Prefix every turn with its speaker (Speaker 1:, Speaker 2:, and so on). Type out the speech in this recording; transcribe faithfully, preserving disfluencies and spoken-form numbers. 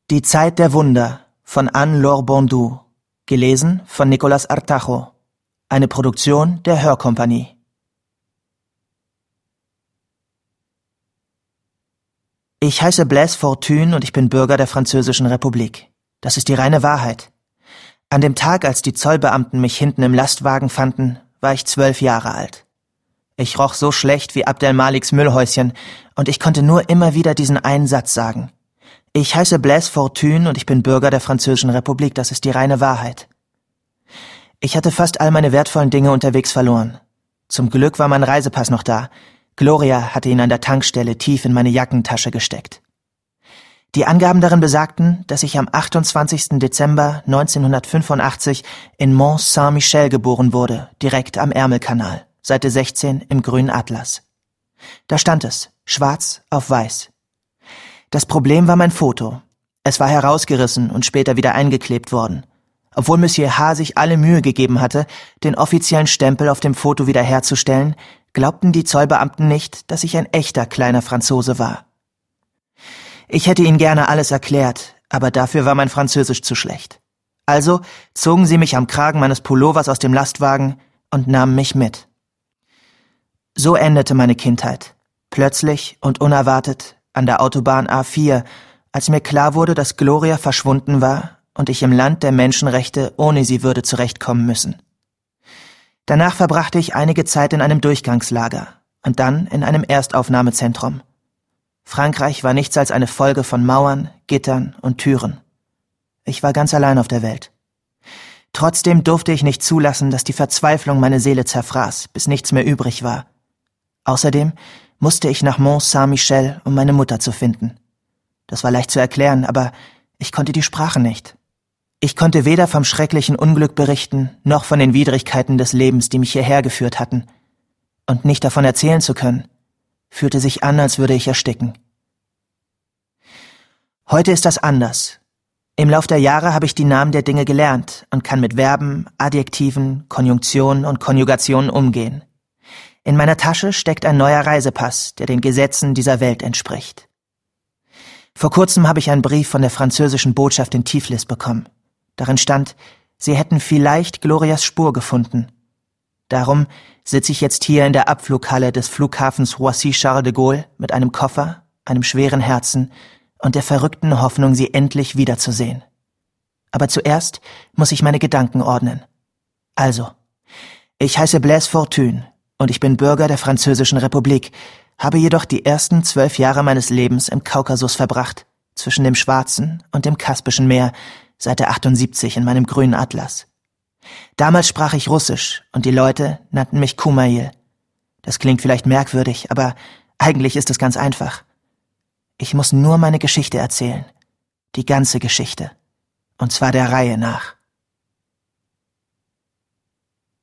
Speaker 1: Die Zeit der Wunder von Anne-Laure Bondou, gelesen von Nicolas Artajo, eine Produktion der Hörkompanie. Ich heiße Blaise Fortuny und ich bin Bürger der Französischen Republik. Das ist die reine Wahrheit. An dem Tag, als die Zollbeamten mich hinten im Lastwagen fanden, war ich zwölf Jahre alt. Ich roch so schlecht wie Abdel Maliks Müllhäuschen und ich konnte nur immer wieder diesen einen Satz sagen. Ich heiße Blaise Fortuny und ich bin Bürger der Französischen Republik, das ist die reine Wahrheit. Ich hatte fast all meine wertvollen Dinge unterwegs verloren. Zum Glück war mein Reisepass noch da. Gloria hatte ihn an der Tankstelle tief in meine Jackentasche gesteckt. Die Angaben darin besagten, dass ich am achtundzwanzigsten Dezember neunzehnhundertfünfundachtzig in Mont-Saint-Michel geboren wurde, direkt am Ärmelkanal, Seite sechzehn im grünen Atlas. Da stand es, schwarz auf weiß. Das Problem war mein Foto. Es war herausgerissen und später wieder eingeklebt worden. Obwohl Monsieur H. sich alle Mühe gegeben hatte, den offiziellen Stempel auf dem Foto wiederherzustellen, glaubten die Zollbeamten nicht, dass ich ein echter kleiner Franzose war. Ich hätte ihnen gerne alles erklärt, aber dafür war mein Französisch zu schlecht. Also zogen sie mich am Kragen meines Pullovers aus dem Lastwagen und nahmen mich mit. So endete meine Kindheit, plötzlich und unerwartet, an der Autobahn A vier, als mir klar wurde, dass Gloria verschwunden war und ich im Land der Menschenrechte ohne sie würde zurechtkommen müssen. Danach verbrachte ich einige Zeit in einem Durchgangslager und dann in einem Erstaufnahmezentrum. Frankreich war nichts als eine Folge von Mauern, Gittern und Türen. Ich war ganz allein auf der Welt. Trotzdem durfte ich nicht zulassen, dass die Verzweiflung meine Seele zerfraß, bis nichts mehr übrig war. Außerdem musste ich nach Mont-Saint-Michel, um meine Mutter zu finden. Das war leicht zu erklären, aber ich konnte die Sprache nicht. Ich konnte weder vom schrecklichen Unglück berichten, noch von den Widrigkeiten des Lebens, die mich hierher geführt hatten. Und nicht davon erzählen zu können, fühlte sich an, als würde ich ersticken. Heute ist das anders. Im Lauf der Jahre habe ich die Namen der Dinge gelernt und kann mit Verben, Adjektiven, Konjunktionen und Konjugationen umgehen. In meiner Tasche steckt ein neuer Reisepass, der den Gesetzen dieser Welt entspricht. Vor kurzem habe ich einen Brief von der französischen Botschaft in Tiflis bekommen. Darin stand, sie hätten vielleicht Glorias Spur gefunden. Darum sitze ich jetzt hier in der Abflughalle des Flughafens Roissy-Charles de Gaulle mit einem Koffer, einem schweren Herzen und der verrückten Hoffnung, sie endlich wiederzusehen. Aber zuerst muss ich meine Gedanken ordnen. Also, ich heiße Blaise Fortuny und ich bin Bürger der Französischen Republik, habe jedoch die ersten zwölf Jahre meines Lebens im Kaukasus verbracht, zwischen dem Schwarzen und dem Kaspischen Meer, Seite achtundsiebzig in meinem grünen Atlas. Damals sprach ich Russisch und die Leute nannten mich Kumail. Das klingt vielleicht merkwürdig, aber eigentlich ist es ganz einfach. Ich muss nur meine Geschichte erzählen. Die ganze Geschichte. Und zwar der Reihe nach.